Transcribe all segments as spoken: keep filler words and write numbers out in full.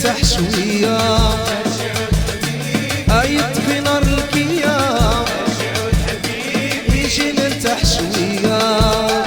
نرتاح شوية، يطفي نار الكيام، يجي نرتاح شوية.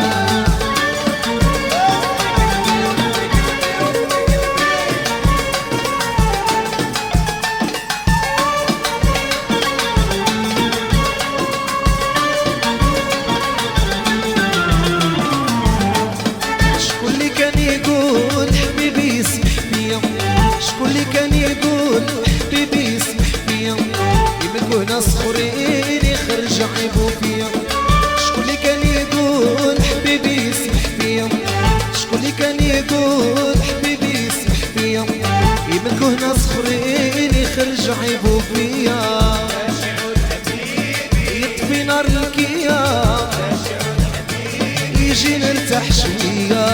شكون اللي كان يقول حبيبي يسمح بيا، شكون اللي كان يقول حبيبي يسمح بيا، يملكوا ناس اخرين يخرج عيبو فيا. شكون اللي كان يقول حبيبي يسمح بيا، شكون اللي كان يقول حبيبي يسمح بيا، يملكوا ناس اخرين يخرج عيبو فيا. يطفي نار الكيام، يجي نرتاح شوية،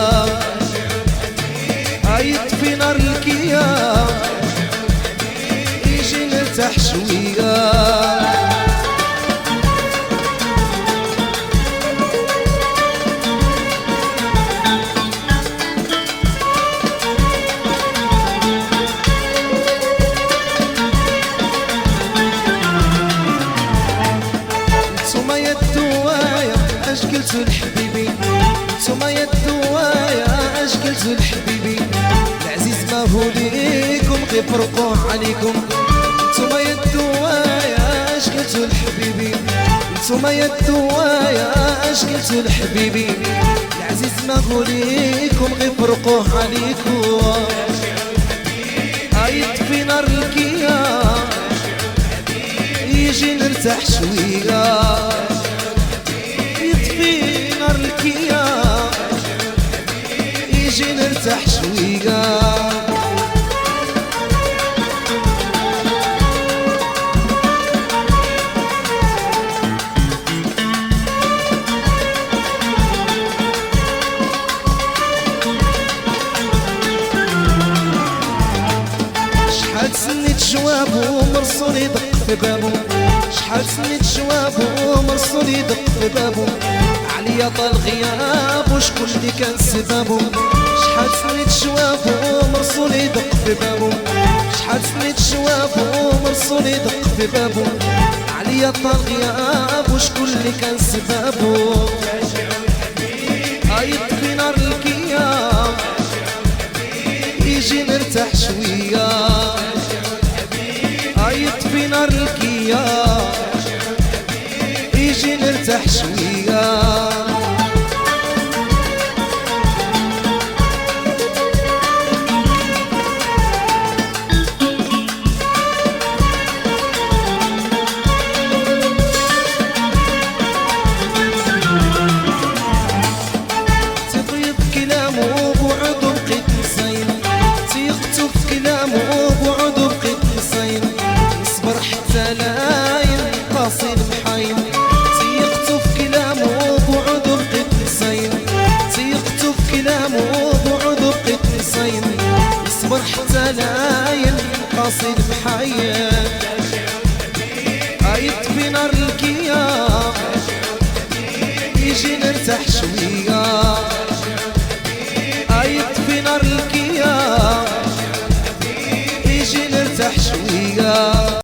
يطفي نار الكيام، يجي نرتاح شوية. نتوما يا الدوايا اش قلتو لحبيبي، نتوما يا الدوايا اش قلتو لحبيبي، العزيز ما هو ليكم غير فرقوه عليكم. نتوما يا الدوايا اش قلتو لحبيبي، نتوما يا الدوايا اش قلتو لحبيبي، العزيز ما هو ليكم غير فرقوه عليكم. يطفي نار الكيام، يجي نرتاح شوية، يطفي نار الكيام، يجي نرتاح شوية. شحال سنيت جوابو مرسول يدق في بابو، شحال سنيت جوابو مرسول يدق في بابو، عليا طال غياب وشكون اللي كان سبابو. شحال سنيت جوابو مرسول يدق في بابو، شحال سنيت جوابو مرسول يدق في بابو، عليا طال غياب وشكون اللي كان سبابو. يطفي نار الكيام، يجي نرتاح شوية، يطفي نار الكيام، يجي نرتاح شوية. تطيب كلامه بوعد بقيت نصين، تيقتو في كلامه بوعد بقيت نصين، نصبر حتى لا ينقاصي المحاين. تيقتو في كلامه بوعد بقيت نصين، تيقتو في كلامه بوعد بقيت نصين، نصبر حتى لا ينقاصي المحاين. يطفي نار الكيام، يجي نرتاح شوية،